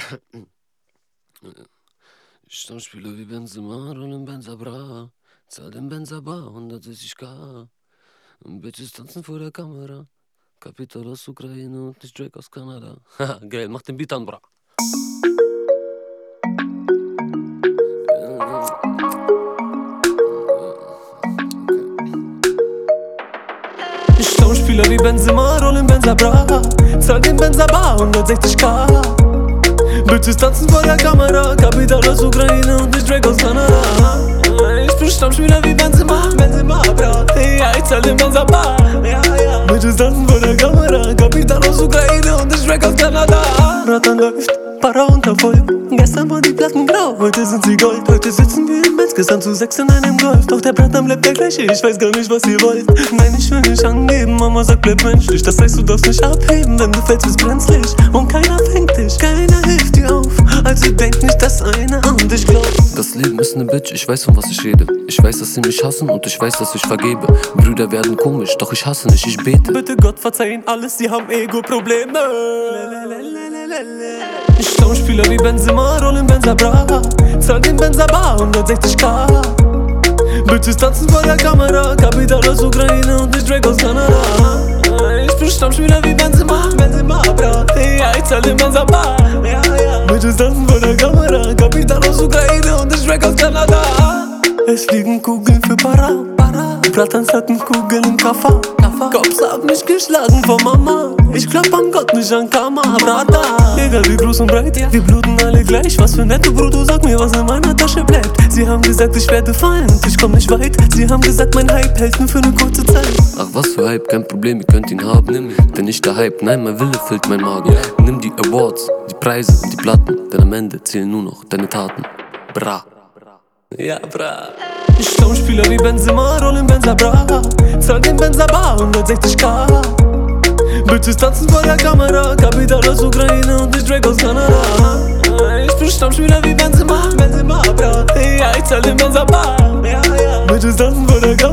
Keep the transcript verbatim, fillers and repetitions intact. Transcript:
Stammspieler wie Benzema, rollen Benza bra. Zahl den Benza bar, hundertsechzig K. Bitches tanzen vor der Kamera. Kapital aus Ukraine und nicht Drake aus Kanada. Haha, geil, mach den Beat an, bra. Stammspieler wie Benzema, rollen Benza bra. Zahl den Benza bar, hundertsechzig K. Bitches tanzen vor der Kamera, Kapital aus Ukraine und nicht Drake aus Kanada. Ich bin Stammspieler wie Benzema, Benzema, bra. Ja, ich zahl den Benza bar. Ja, ja. Bitches tanzen vor der Kamera, Kapital aus Ukraine und nicht Drake aus Kanada. Ratan läuft, Para unter Feuer. Gestern waren die Platten grau, heute sind sie Gold. Heute sitzen wir im Benz, gestern zu sechs in einem Golf. Doch der Bratan bleibt der gleiche, ich weiß gar nicht, was ihr wollt. Nein, ich will nicht angeben, Mama sagt, bleib menschlich. Das heißt, du darfst nicht abheben, wenn du fällst, bist brenzlig. Und keiner fängt dich, keiner hilft dir auf. Also denk nicht, dass einer an dich glaubt. Das Leben ist ne Bitch, ich weiß, von was ich rede. Ich weiß, dass sie mich hassen und ich weiß, dass ich vergebe. Brüder werden komisch, doch ich hasse nicht, ich bete. Bitte Gott, verzeih ihnen alles, sie haben Ego-Probleme. Stammspieler wie Benzema, rollen Benza bra. Zahl den Benza bar, hundertsechzig K. Bitches tanzen vor der Kamera, Kapital aus Ukraine und nicht Drake aus Kanada. Ich bin Stammspieler wie Benzema, Benzema, bra. Ja, ich zahl den Benza bar. Ja, ja. Bitches tanzen vor der Kamera, Kapital aus Ukraine und nicht Drake aus Kanada. Es fliegen Kugeln für Para, Para. Bratans hatten Kugeln im Kaffer, Kaffer. Cops haben mich geschlagen vor Mama. Ich glaub an Gott, nicht an Karma, Brata. Egal wie groß und breit, wir bluten alle gleich. Was für netto Bruder, sag mir, was in meiner Tasche bleibt. Sie haben gesagt, ich werde fallen und ich komm nicht weit. Sie haben gesagt, mein Hype hält nur für eine kurze Zeit. Ach, was für Hype, kein Problem, ihr könnt ihn haben. Nimm ihn, denn nicht der Hype, nein, mein Wille füllt mein Magen. Nimm die Awards, die Preise und die Platten, denn am Ende zählen nur noch deine Taten. Bra. Ja, bra. Stammspieler wie Benzema, rollen Benza bra. Zahl den Benza bar, hundertsechzig K. Bitches tanzen vor der Kamera, Kapital aus Ukraine und nicht Drake aus Kanada. Ich bin Stammspieler wie Benzema, Benzema, bra. Ja, ich zahl den Benza bar. Ja, ja. Bitches tanzen vor der Kamera.